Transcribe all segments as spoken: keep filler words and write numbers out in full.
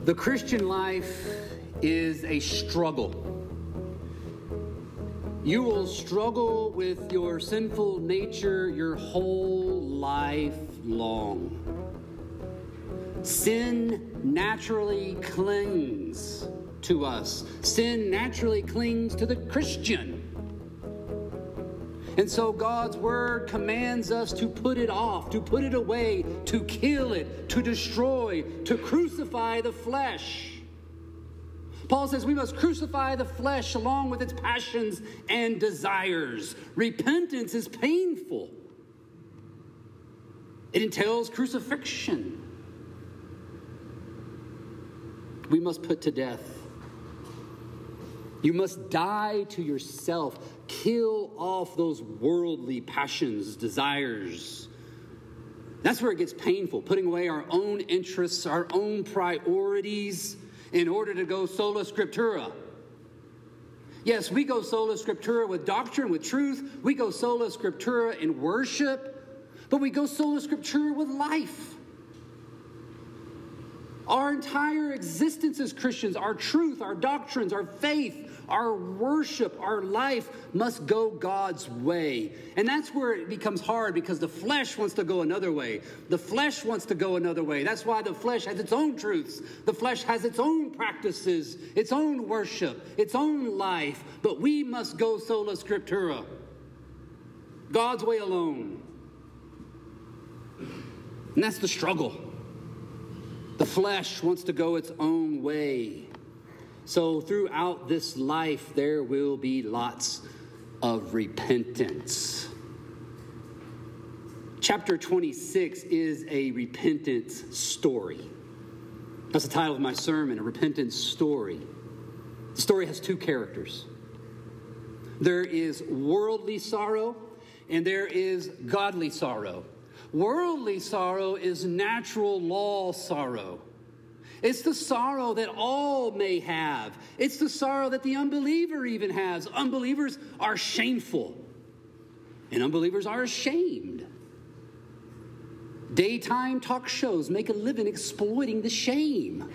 The Christian life is a struggle. You will struggle with your sinful nature your whole life long. Sin naturally clings to us. Sin naturally clings to the Christian. And so God's word commands us to put it off, to put it away, to kill it, to destroy, to crucify the flesh. Paul says we must crucify the flesh along with its passions and desires. Repentance is painful. It entails crucifixion. We must put to death. You must die to yourself. Kill off those worldly passions, desires. That's where it gets painful, putting away our own interests, our own priorities in order to go sola scriptura. Yes, we go sola scriptura with doctrine, with truth. We go sola scriptura in worship, but we go sola scriptura with life. Our entire existence as Christians, our truth, our doctrines, our faith, our worship, our life must go God's way. And that's where it becomes hard because the flesh wants to go another way. The flesh wants to go another way. That's why the flesh has its own truths. The flesh has its own practices, its own worship, its own life. But we must go sola scriptura. God's way alone. And that's the struggle. The flesh wants to go its own way. So throughout this life, there will be lots of repentance. Chapter twenty-six is a repentance story. That's the title of my sermon, a repentance story. The story has two characters. There is worldly sorrow and there is godly sorrow. Worldly sorrow is natural law sorrow. It's the sorrow that all may have. It's the sorrow that the unbeliever even has. Unbelievers are shameful, and unbelievers are ashamed. Daytime talk shows make a living exploiting the shame.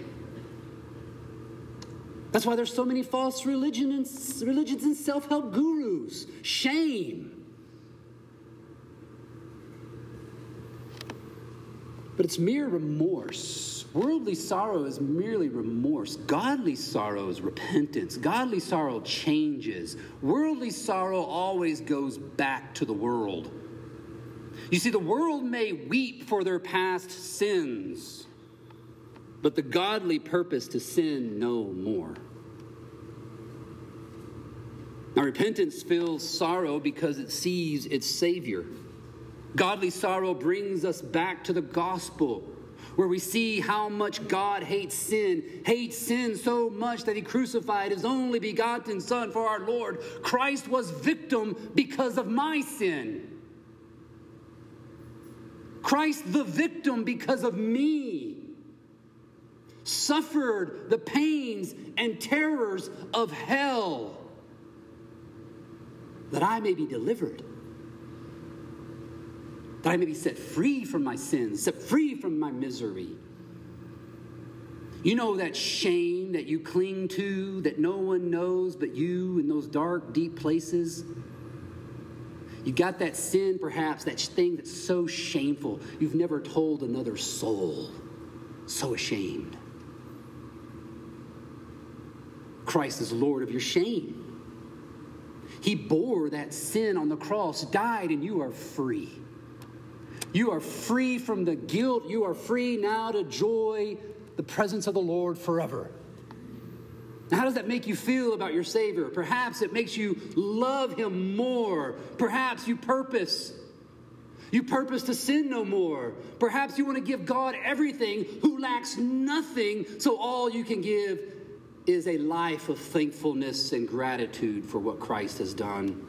That's why there's so many false religion and, religions and self-help gurus. Shame. But it's mere remorse. Worldly sorrow is merely remorse. Godly sorrow is repentance. Godly sorrow changes. Worldly sorrow always goes back to the world. You see, the world may weep for their past sins, but the godly purpose to sin no more. Now, repentance feels sorrow because it sees its Savior. Godly sorrow brings us back to the gospel, where we see how much God hates sin, hates sin so much that he crucified his only begotten Son for our Lord. Christ was victim because of my sin. Christ the victim because of me. Suffered the pains and terrors of hell that I may be delivered. That I may be set free from my sins, set free from my misery. You know that shame that you cling to, that no one knows but you in those dark, deep places? You got that sin, perhaps, that thing that's so shameful, you've never told another soul. So ashamed. Christ is Lord of your shame. He bore that sin on the cross, died, and you are free. You are free from the guilt. You are free now to enjoy the presence of the Lord forever. Now, how does that make you feel about your Savior? Perhaps it makes you love him more. Perhaps you purpose. You purpose to sin no more. Perhaps you want to give God everything who lacks nothing, so all you can give is a life of thankfulness and gratitude for what Christ has done.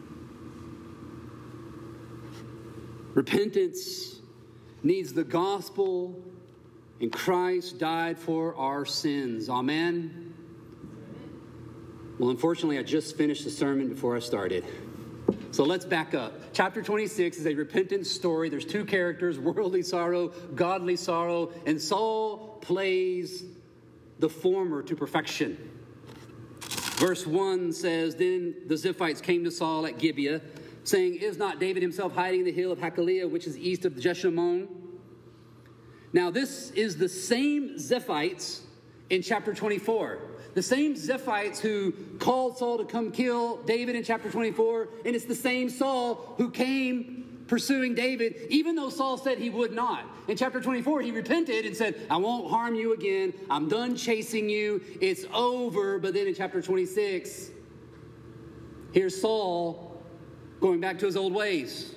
Repentance needs the gospel, and Christ died for our sins. Amen? Well, unfortunately, I just finished the sermon before I started. So let's back up. Chapter twenty-six is a repentance story. There's two characters, worldly sorrow, godly sorrow, and Saul plays the former to perfection. Verse one says, Then the Ziphites came to Saul at Gibeah, saying, Is not David himself hiding in the hill of Hachilah, which is east of Jeshimon? Now this is the same Ziphites in chapter twenty-four. The same Ziphites who called Saul to come kill David in chapter twenty-four, and it's the same Saul who came pursuing David, even though Saul said he would not. In chapter twenty-four, he repented and said, I won't harm you again. I'm done chasing you. It's over. But then in chapter twenty-six, here's Saul going back to his old ways.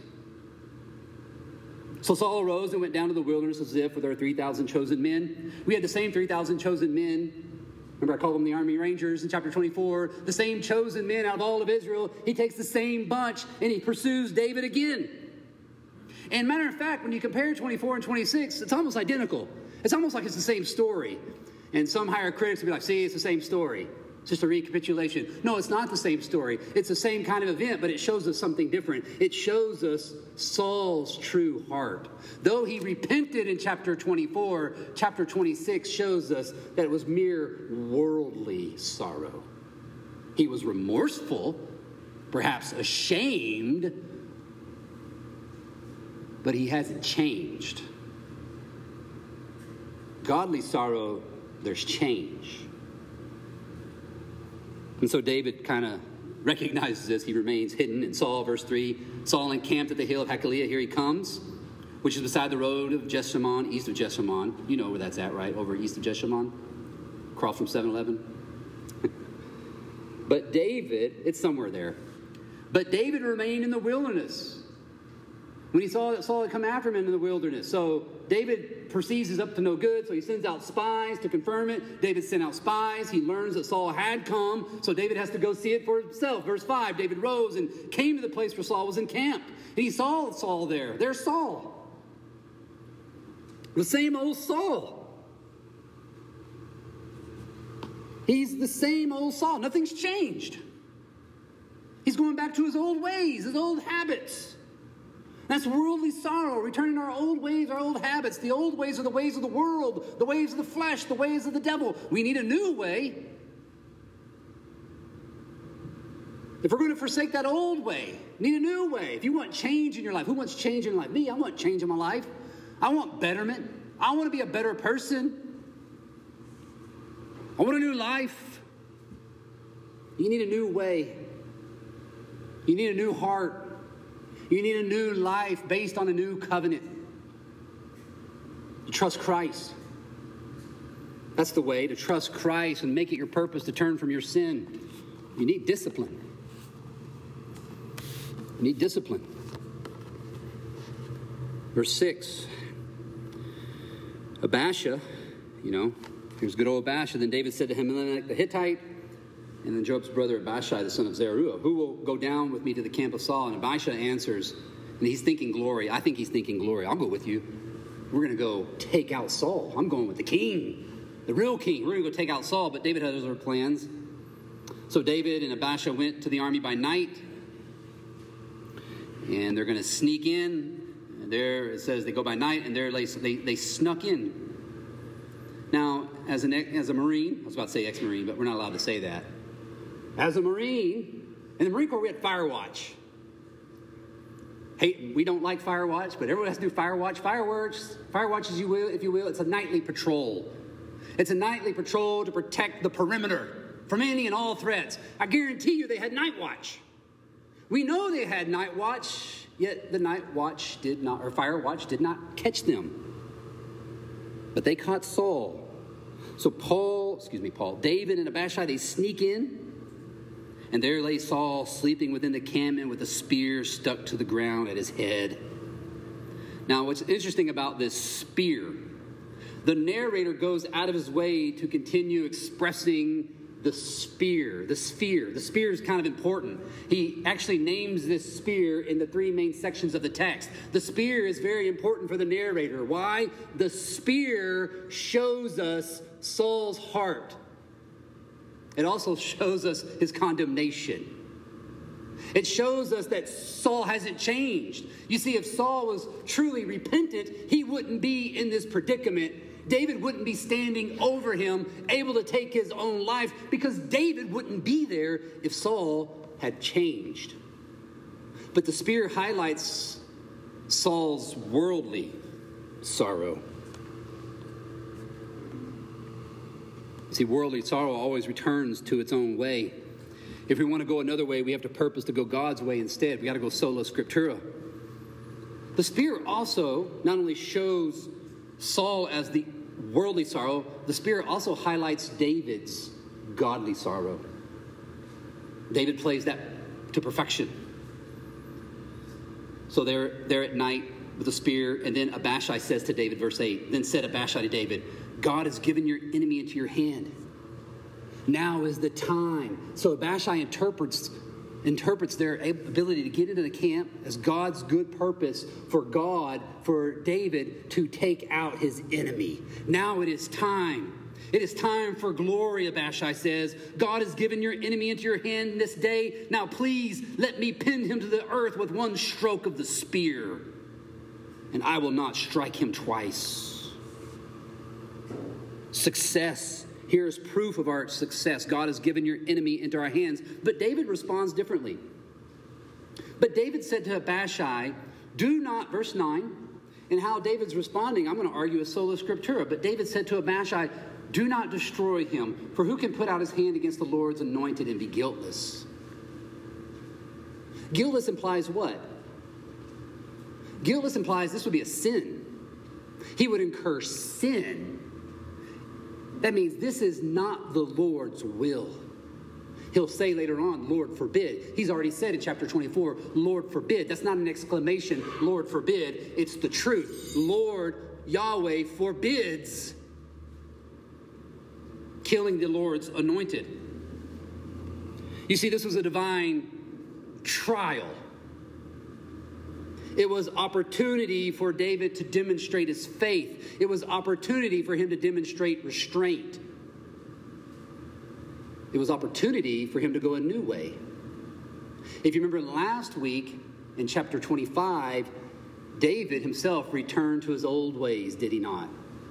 So Saul arose and went down to the wilderness of Ziph with our three thousand chosen men. We had the same three thousand chosen men. Remember, I called them the Army Rangers in chapter twenty-four. The same chosen men out of all of Israel. He takes the same bunch and he pursues David again. And matter of fact, when you compare twenty-four and twenty-six, it's almost identical. It's almost like it's the same story. And some higher critics will be like, see, it's the same story. It's just a recapitulation. No, it's not the same story. It's the same kind of event, but it shows us something different. It shows us Saul's true heart. Though he repented in chapter twenty-four, chapter twenty-six shows us that it was mere worldly sorrow. He was remorseful, perhaps ashamed, but he hasn't changed. Godly sorrow, there's change. And so David kind of recognizes this. He remains hidden. And Saul, verse three, Saul encamped at the hill of Hachilah. Here he comes, which is beside the road of Jeshimon, east of Jeshimon. You know where that's at, right? Over east of Jeshimon. Across from seven eleven. But David, it's somewhere there. But David remained in the wilderness when he saw that Saul had come after him in the wilderness. So David perceives he's up to no good, so he sends out spies to confirm it. David sent out spies. He learns that Saul had come, so David has to go see it for himself. Verse five, David rose and came to the place where Saul was encamped. And he saw Saul there. There's Saul. The same old Saul. He's the same old Saul. Nothing's changed. He's going back to his old ways, his old habits. That's worldly sorrow, returning to our old ways, our old habits. The old ways are the ways of the world, the ways of the flesh, the ways of the devil. We need a new way. If we're going to forsake that old way, need a new way. If you want change in your life, who wants change in your life? Me, I want change in my life. I want betterment. I want to be a better person. I want a new life. You need a new way. You need a new heart. You need a new life based on a new covenant. You trust Christ. That's the way, to trust Christ and make it your purpose to turn from your sin. You need discipline. You need discipline. Verse six. Abasha, you know, here's good old Abasha. Then David said to Ahimelech the Hittite, and then Joab's brother Abishai, the son of Zeruiah, who will go down with me to the camp of Saul? And Abishai answers, and he's thinking glory. I think he's thinking glory. I'll go with you. We're going to go take out Saul. I'm going with the king, the real king. We're going to go take out Saul. But David had other plans. So David and Abishai went to the army by night, and they're going to sneak in. And there it says they go by night, and there they, they, they snuck in. Now, as an as a Marine, I was about to say ex-Marine, but we're not allowed to say that. As a Marine, in the Marine Corps, we had fire watch. Hey, we don't like fire watch, but everyone has to do fire watch. Fireworks, fire watch, as you will, if you will, it's a nightly patrol. It's a nightly patrol to protect the perimeter from any and all threats. I guarantee you they had night watch. We know they had night watch, yet the night watch did not, or fire watch did not catch them. But they caught Saul. So Paul, excuse me, Paul, David and Abishai, they sneak in. And there lay Saul sleeping within the encampment with a spear stuck to the ground at his head. Now, what's interesting about this spear, the narrator goes out of his way to continue expressing the spear, the sphere. The spear is kind of important. He actually names this spear in the three main sections of the text. The spear is very important for the narrator. Why? The spear shows us Saul's heart. It also shows us his condemnation. It shows us that Saul hasn't changed. You see, if Saul was truly repentant, he wouldn't be in this predicament. David wouldn't be standing over him, able to take his own life, because David wouldn't be there if Saul had changed. But the spear highlights Saul's worldly sorrow. See, worldly sorrow always returns to its own way. If we want to go another way, we have to purpose to go God's way instead. We got to go sola scriptura. The spear also not only shows Saul as the worldly sorrow, the spear also highlights David's godly sorrow. David plays that to perfection. So they're, they're at night with a spear, and then Abishai says to David, verse eight, then said Abishai to David, God has given your enemy into your hand. Now is the time. So Abishai interprets interprets their ability to get into the camp as God's good purpose for God, for David to take out his enemy. Now it is time. It is time for glory, Abishai says. God has given your enemy into your hand this day. Now please let me pin him to the earth with one stroke of the spear, and I will not strike him twice. Success. Here is proof of our success. God has given your enemy into our hands. But David responds differently. But David said to Abishai, do not, verse nine, and how David's responding, I'm going to argue a sola scriptura. But David said to Abishai, do not destroy him, for who can put out his hand against the Lord's anointed and be guiltless? Guiltless implies what? Guiltless implies this would be a sin. He would incur sin. That means this is not the Lord's will. He'll say later on, Lord forbid. He's already said in chapter twenty-four, Lord forbid. That's not an exclamation, Lord forbid. It's the truth. Lord Yahweh forbids killing the Lord's anointed. You see, this was a divine trial. It was opportunity for David to demonstrate his faith. It was opportunity for him to demonstrate restraint. It was opportunity for him to go a new way. If you remember last week in chapter twenty-five, David himself returned to his old ways, did he not?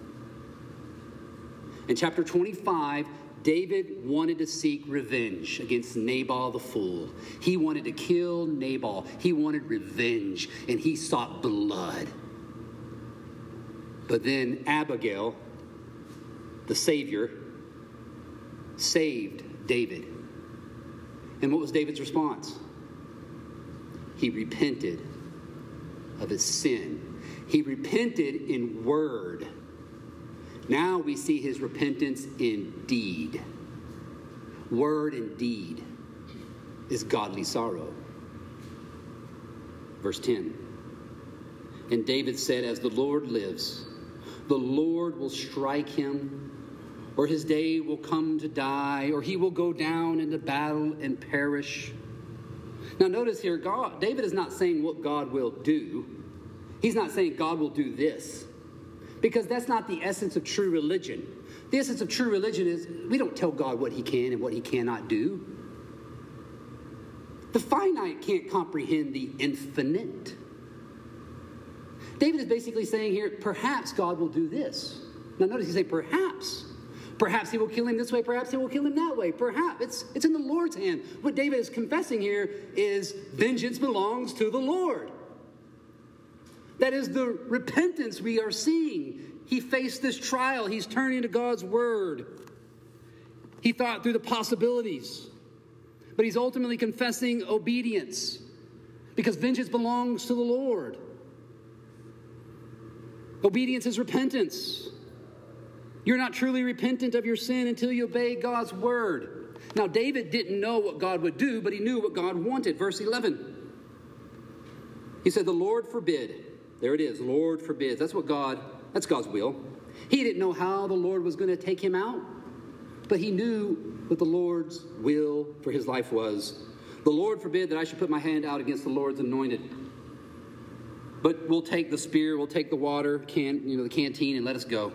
In chapter twenty-five, David wanted to seek revenge against Nabal the fool. He wanted to kill Nabal. He wanted revenge, and he sought blood. But then Abigail, the Savior, saved David. And what was David's response? He repented of his sin. He repented in word. Now we see his repentance in deed. Word and deed is godly sorrow. Verse ten. And David said, as the Lord lives, the Lord will strike him, or his day will come to die, or he will go down into battle and perish. Now notice here, God, David is not saying what God will do. He's not saying God will do this. Because that's not the essence of true religion. The essence of true religion is we don't tell God what he can and what he cannot do. The finite can't comprehend the infinite. David is basically saying here, perhaps God will do this. Now notice he's saying perhaps. Perhaps he will kill him this way, perhaps he will kill him that way. Perhaps. It's, it's in the Lord's hand. What David is confessing here is vengeance belongs to the Lord. That is the repentance we are seeing. He faced this trial. He's turning to God's word. He thought through the possibilities. But he's ultimately confessing obedience because vengeance belongs to the Lord. Obedience is repentance. You're not truly repentant of your sin until you obey God's word. Now, David didn't know what God would do, but he knew what God wanted. Verse eleven. He said, the Lord forbid. There it is, Lord forbids. That's what God, that's God's will. He didn't know how the Lord was going to take him out, but he knew what the Lord's will for his life was. The Lord forbid that I should put my hand out against the Lord's anointed. But we'll take the spear, we'll take the water, can, you know, the canteen, and let us go.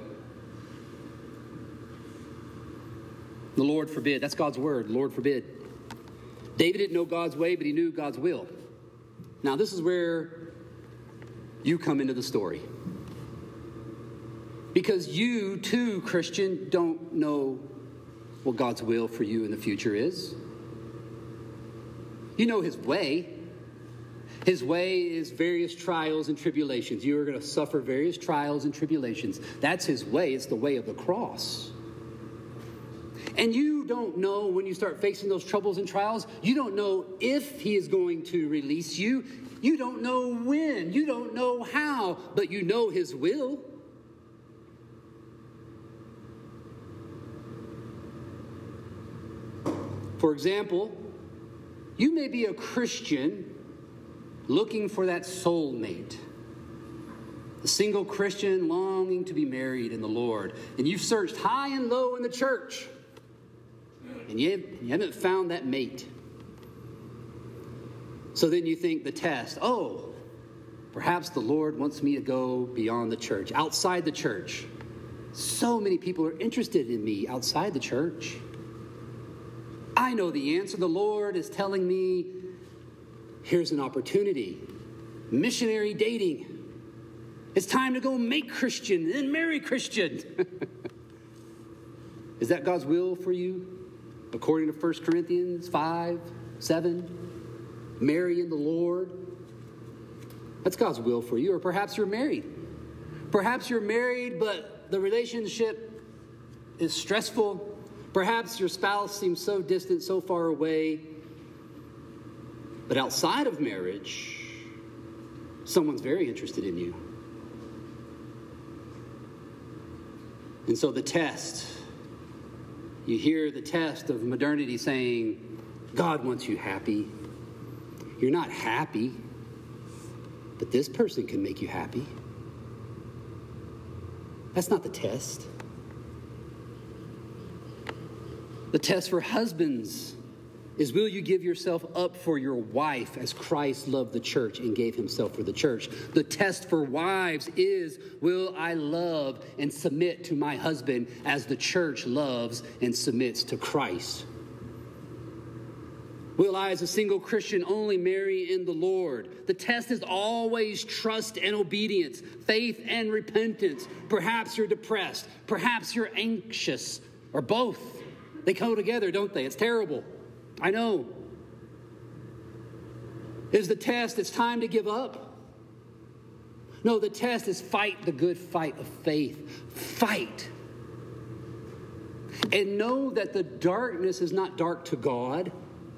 The Lord forbid. That's God's word, Lord forbid. David didn't know God's way, but he knew God's will. Now, this is where you come into the story. Because you, too, Christian, don't know what God's will for you in the future is. You know his way. His way is various trials and tribulations. You are going to suffer various trials and tribulations. That's his way. It's the way of the cross. And you don't know when you start facing those troubles and trials, you don't know if he is going to release you. You don't know when. You don't know how, but you know his will. For example, you may be a Christian looking for that soulmate, a single Christian longing to be married in the Lord, and you've searched high and low in the church, and you haven't found that mate. So then you think the test, oh, perhaps the Lord wants me to go beyond the church, outside the church. So many people are interested in me outside the church. I know the answer. The Lord is telling me, here's an opportunity. Missionary dating. It's time to go make Christian and then marry Christian. Is that God's will for you? According to First Corinthians five, seven. Marry in the Lord. That's God's will for you. Or perhaps you're married. Perhaps you're married, but the relationship is stressful. Perhaps your spouse seems so distant, so far away. But outside of marriage, someone's very interested in you. And so the test, you hear the test of modernity saying, God wants you happy. You're not happy, but this person can make you happy. That's not the test. The test for husbands is, will you give yourself up for your wife as Christ loved the church and gave himself for the church? The test for wives is, will I love and submit to my husband as the church loves and submits to Christ? Will I, as a single Christian, only marry in the Lord? The test is always trust and obedience, faith and repentance. Perhaps you're depressed. Perhaps you're anxious, or both. They go together, don't they? It's terrible. I know. Is the test, it's time to give up? No, the test is fight the good fight of faith. Fight. And know that the darkness is not dark to God.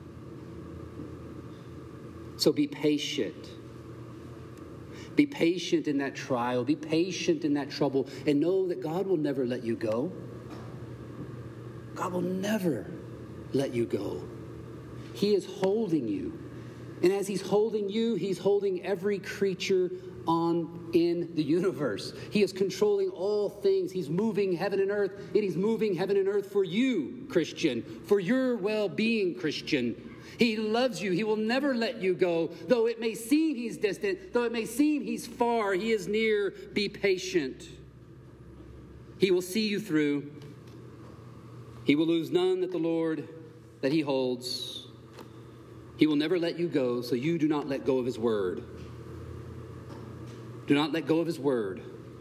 So be patient. Be patient in that trial. Be patient in that trouble. And know that God will never let you go. God will never let you go. He is holding you. And as he's holding you, he's holding every creature on in the universe. He is controlling all things. He's moving heaven and earth. And he's moving heaven and earth for you, Christian. For your well-being, Christian. He loves you. He will never let you go. Though it may seem he's distant, though it may seem he's far, he is near. Be patient. He will see you through. He will lose none that the Lord, that he holds. He will never let you go, so you do not let go of his word. Do not let go of his word.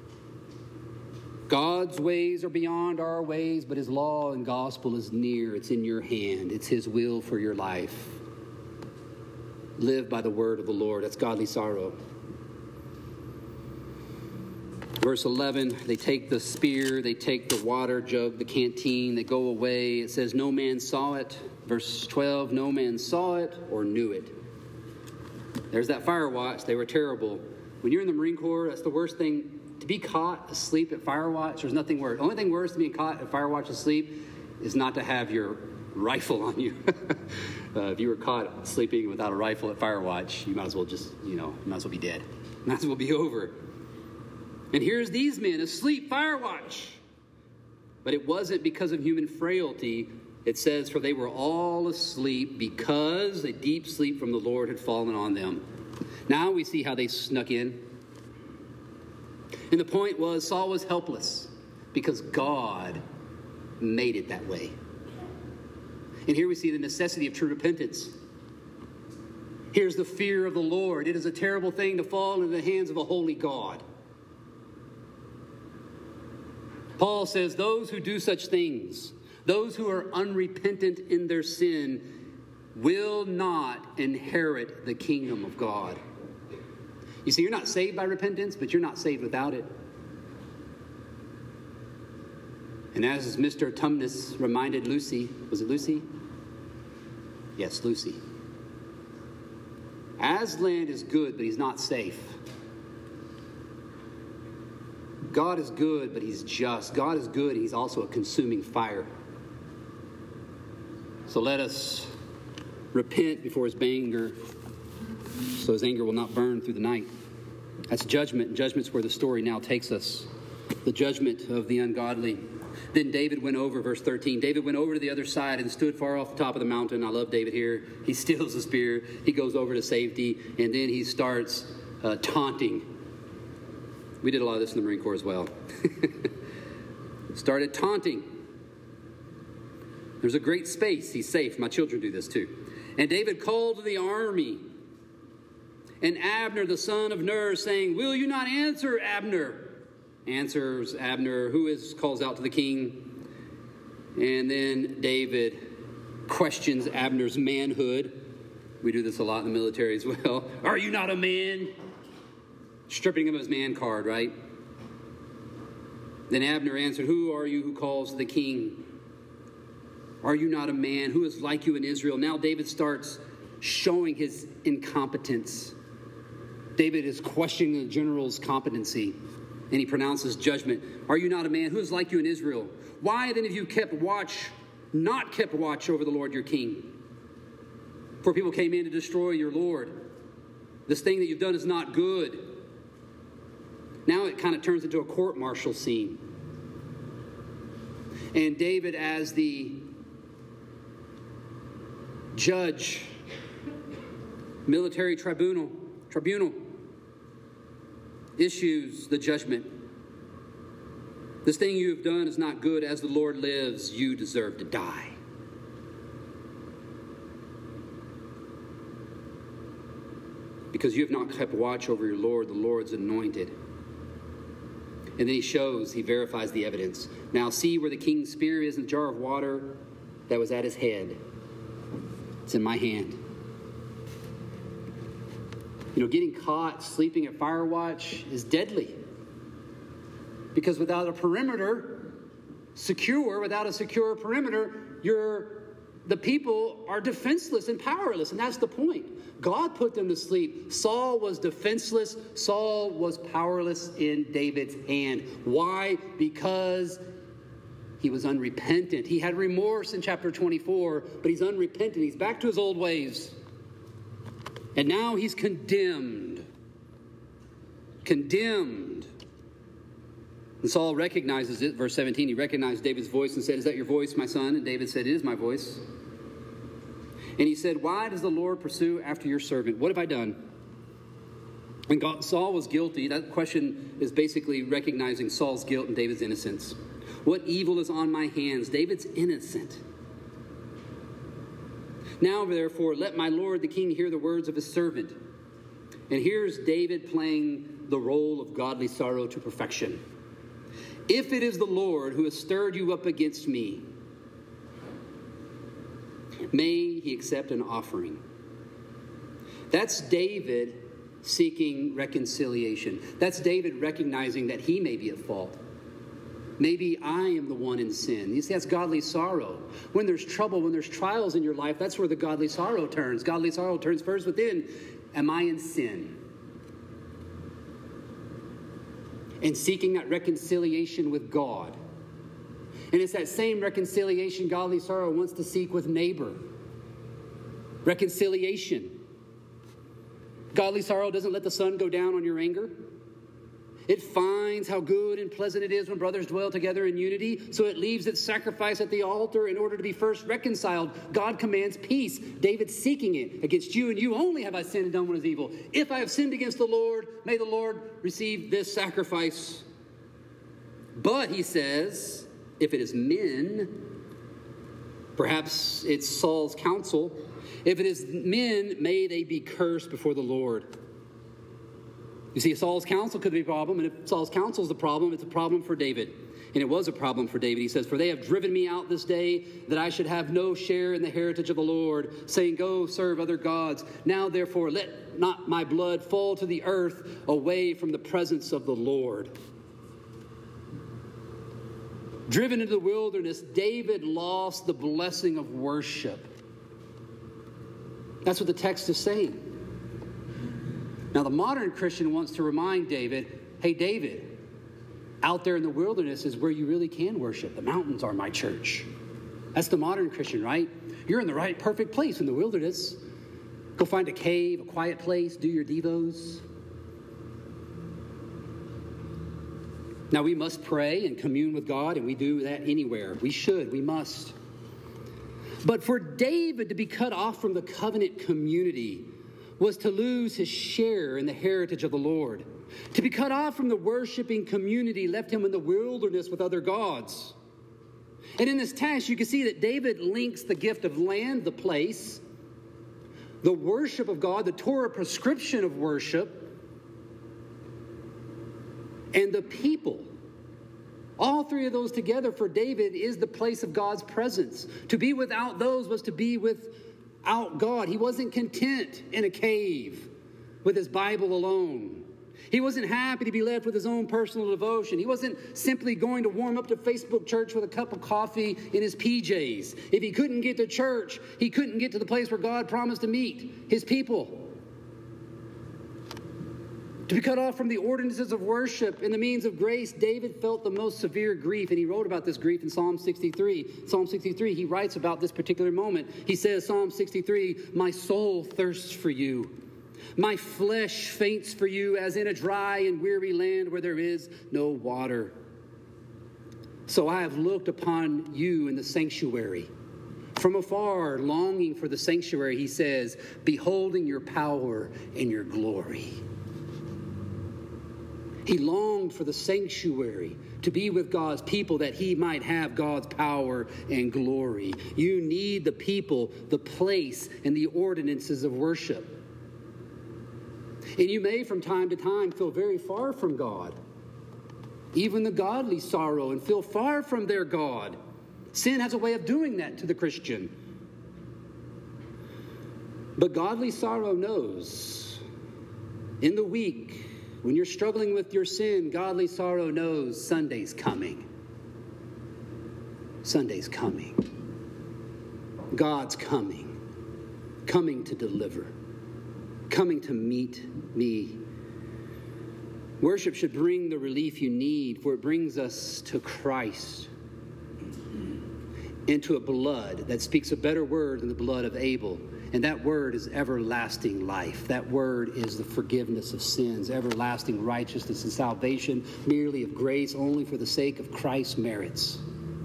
God's ways are beyond our ways, but his law and gospel is near. It's in your hand. It's his will for your life. Live by the word of the Lord. That's godly sorrow. Verse eleven, they take the spear, they take the water jug, the canteen, they go away. It says, no man saw it. Verse twelve, no man saw it or knew it. There's that fire watch. They were terrible. When you're in the Marine Corps, that's the worst thing. To be caught asleep at fire watch, there's nothing worse. The only thing worse than being caught at fire watch asleep is not to have your rifle on you. uh, if you were caught sleeping without a rifle at fire watch, you might as well just, you know, you might as well be dead. Might as well be over. And here's these men asleep, fire watch. But it wasn't because of human frailty. It says, for they were all asleep because a deep sleep from the Lord had fallen on them. Now we see how they snuck in. And the point was, Saul was helpless because God made it that way. And here we see the necessity of true repentance. Here's the fear of the Lord. It is a terrible thing to fall into the hands of a holy God. Paul says those who do such things, those who are unrepentant in their sin, will not inherit the kingdom of God. You see, you're not saved by repentance, but you're not saved without it. And as Mister Tumnus reminded Lucy, was it Lucy? Yes, Lucy. Aslan is good, but he's not safe. God is good, but he's just. God is good, and he's also a consuming fire. So let us repent before his anger, so his anger will not burn through the night. That's judgment. Judgment's where the story now takes us. The judgment of the ungodly. Then David went over, verse thirteen. David went over to the other side and stood far off the top of the mountain. I love David here. He steals the spear. He goes over to safety, and then he starts uh, taunting. We did a lot of this in the Marine Corps as well. Started taunting. There's a great space. He's safe. My children do this too. And David called to the army, and Abner, the son of Ner, saying, "Will you not answer, Abner?" Answers Abner, who is, calls out to the king. And then David questions Abner's manhood. We do this a lot in the military as well. Are you not a man? Stripping him of his man card, right? Then Abner answered, who are you who calls the king? Are you not a man? Who is like you in Israel? Now David starts showing his incompetence. David is questioning the general's competency. And he pronounces judgment. Are you not a man? Who is like you in Israel? Why then have you kept watch, not kept watch over the Lord your king? For people came in to destroy your Lord. This thing that you've done is not good. Now it kind of turns into a court-martial scene. And David, as the judge, military tribunal, tribunal, issues the judgment. This thing you have done is not good. As the Lord lives, you deserve to die. Because you have not kept watch over your Lord, the Lord's anointed. And then he shows, he verifies the evidence. Now see where the king's spear is in the jar of water that was at his head. It's in my hand. You know, getting caught sleeping at fire watch is deadly. Because without a perimeter, secure, without a secure perimeter, you're, the people are defenseless and powerless. And that's the point. God put them to sleep. Saul was defenseless. Saul was powerless in David's hand. Why? Because he was unrepentant. He had remorse in chapter twenty-four, but he's unrepentant. He's back to his old ways. And now he's condemned. Condemned. And Saul recognizes it. Verse seventeen, he recognized David's voice and said, is that your voice, my son? And David said, it is my voice. And he said, why does the Lord pursue after your servant? What have I done? And God, Saul was guilty. That question is basically recognizing Saul's guilt and David's innocence. What evil is on my hands? David's innocent. Now, therefore, let my lord the king hear the words of his servant. And here's David playing the role of godly sorrow to perfection. If it is the Lord who has stirred you up against me, may he accept an offering. That's David seeking reconciliation. That's David recognizing that he may be at fault. Maybe I am the one in sin. You see, that's godly sorrow. When there's trouble, when there's trials in your life, that's where the godly sorrow turns. Godly sorrow turns first within. Am I in sin? And seeking that reconciliation with God. And it's that same reconciliation godly sorrow wants to seek with neighbor. Reconciliation. Godly sorrow doesn't let the sun go down on your anger. It finds how good and pleasant it is when brothers dwell together in unity, so it leaves its sacrifice at the altar in order to be first reconciled. God commands peace. David's seeking it. Against you and you only have I sinned and done what is evil. If I have sinned against the Lord, may the Lord receive this sacrifice. But, he says, if it is men, perhaps it's Saul's counsel, If it is men, may they be cursed before the Lord. You see, Saul's counsel could be a problem, and if Saul's counsel is the problem, it's a problem for David. And it was a problem for David. He says, for they have driven me out this day, that I should have no share in the heritage of the Lord, saying, go serve other gods. Now, therefore, let not my blood fall to the earth away from the presence of the Lord. Driven into the wilderness, David lost the blessing of worship. That's what the text is saying. Now, the modern Christian wants to remind David, hey, David, out there in the wilderness is where you really can worship. The mountains are my church. That's the modern Christian, right? You're in the right, perfect place in the wilderness. Go find a cave, a quiet place, do your devos. Now, we must pray and commune with God, and we do that anywhere. We should, we must. But for David to be cut off from the covenant community was to lose his share in the heritage of the Lord. To be cut off from the worshiping community left him in the wilderness with other gods. And in this text, you can see that David links the gift of land, the place, the worship of God, the Torah prescription of worship, and the people. All three of those together for David is the place of God's presence. To be without those was to be without God. He wasn't content in a cave with his Bible alone. He wasn't happy to be left with his own personal devotion. He wasn't simply going to warm up to Facebook church with a cup of coffee in his P Js. If he couldn't get to church, he couldn't get to the place where God promised to meet his people. To be cut off from the ordinances of worship and the means of grace, David felt the most severe grief, and he wrote about this grief in Psalm sixty-three. Psalm sixty-three, he writes about this particular moment. He says, Psalm sixty-three, my soul thirsts for you. My flesh faints for you as in a dry and weary land where there is no water. So I have looked upon you in the sanctuary. From afar, longing for the sanctuary, he says, beholding your power and your glory. He longed for the sanctuary to be with God's people that he might have God's power and glory. You need the people, the place, and the ordinances of worship. And you may from time to time feel very far from God. Even the godly sorrow and feel far from their God. Sin has a way of doing that to the Christian. But godly sorrow knows in the week, when you're struggling with your sin, godly sorrow knows Sunday's coming. Sunday's coming. God's coming. Coming to deliver. Coming to meet me. Worship should bring the relief you need, for it brings us to Christ, into a blood that speaks a better word than the blood of Abel. And that word is everlasting life. That word is the forgiveness of sins, everlasting righteousness and salvation, merely of grace, only for the sake of Christ's merits.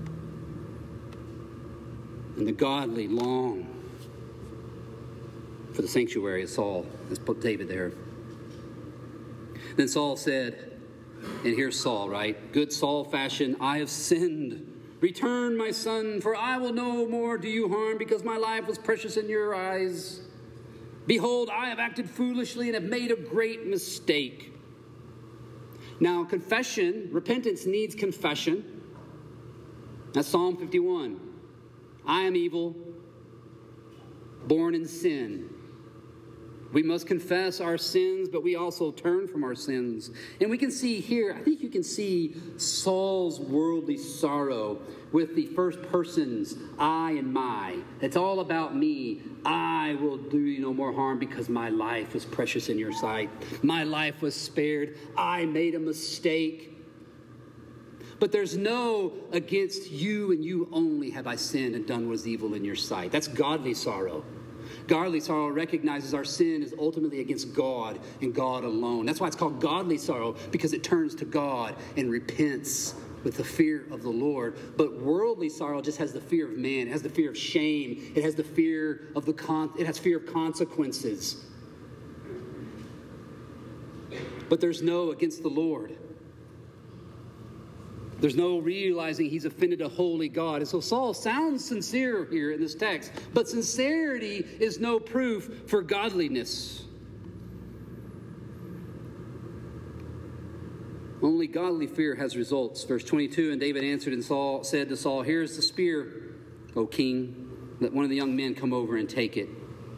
And the godly long for the sanctuary, as Saul has put David there. Then Saul said, and here's Saul, right? Good Saul fashion, I have sinned. Return, my son, for I will no more do you harm, because my life was precious in your eyes. Behold, I have acted foolishly and have made a great mistake. Now, confession, repentance needs confession. That's Psalm fifty-one. I am evil, born in sin. We must confess our sins, but we also turn from our sins. And we can see here, I think you can see Saul's worldly sorrow with the first persons, I and my. It's all about me. I will do you no more harm because my life was precious in your sight. My life was spared. I made a mistake. But there's no against you and you only have I sinned and done what is evil in your sight. That's godly sorrow. Godly sorrow recognizes our sin is ultimately against God and God alone. That's why it's called godly sorrow, because it turns to God and repents with the fear of the Lord. But worldly sorrow just has the fear of man. It has the fear of shame. It has the fear of the con- it has fear of consequences. But there's no against the Lord. There's no realizing he's offended a holy God. And so Saul sounds sincere here in this text, but sincerity is no proof for godliness. Only godly fear has results. Verse twenty-two, and David answered and Saul said to Saul, here's the spear, O king. Let one of the young men come over and take it.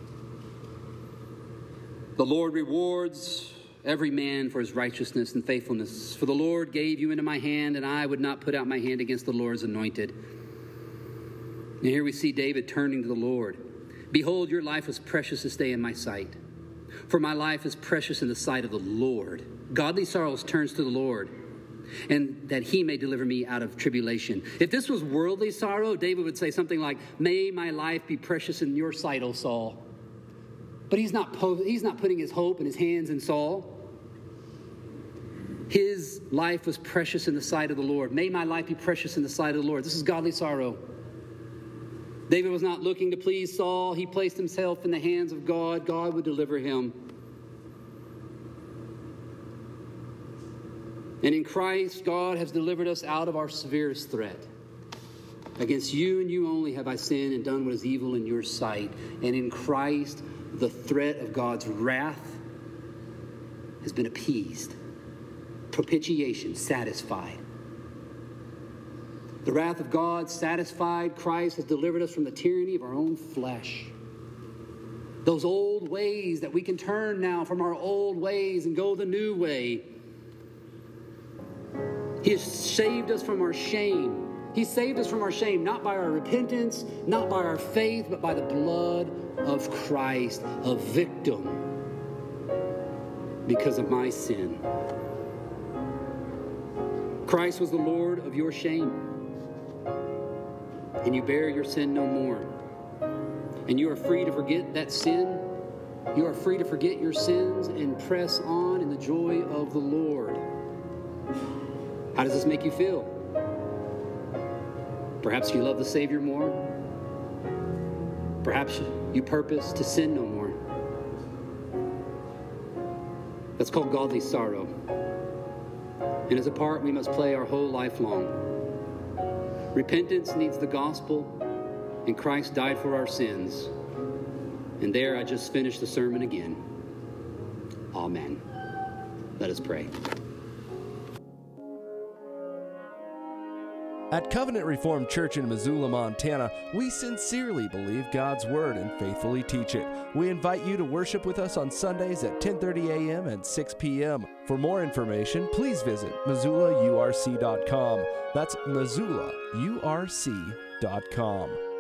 The Lord rewards every man for his righteousness and faithfulness. For the Lord gave you into my hand, and I would not put out my hand against the Lord's anointed. And here we see David turning to the Lord. Behold, your life was precious this day in my sight. For my life is precious in the sight of the Lord. Godly sorrows turns to the Lord, and that he may deliver me out of tribulation. If this was worldly sorrow, David would say something like, may my life be precious in your sight, O Saul. But he's not, po- he's not putting his hope and his hands in Saul. His life was precious in the sight of the Lord. May my life be precious in the sight of the Lord. This is godly sorrow. David was not looking to please Saul. He placed himself in the hands of God. God would deliver him. And in Christ, God has delivered us out of our severest threat. Against you and you only have I sinned and done what is evil in your sight. And in Christ, the threat of God's wrath has been appeased. Propitiation, satisfied. The wrath of God satisfied. Christ has delivered us from the tyranny of our own flesh. Those old ways that we can turn now from our old ways and go the new way. He has saved us from our shame. He saved us from our shame, not by our repentance, not by our faith, but by the blood of Christ, a victim because of my sin. Christ was the Lord of your shame, and you bear your sin no more. And you are free to forget that sin. You are free to forget your sins and press on in the joy of the Lord. How does this make you feel? Perhaps you love the Savior more. Perhaps you purpose to sin no more. That's called godly sorrow. And as a part we must play our whole life long. Repentance needs the gospel, and Christ died for our sins. And there I just finished the sermon again. Amen. Let us pray. At Covenant Reformed Church in Missoula, Montana, we sincerely believe God's Word and faithfully teach it. We invite you to worship with us on Sundays at ten thirty a.m. and six p.m. For more information, please visit Missoula U R C dot com. That's Missoula U R C dot com.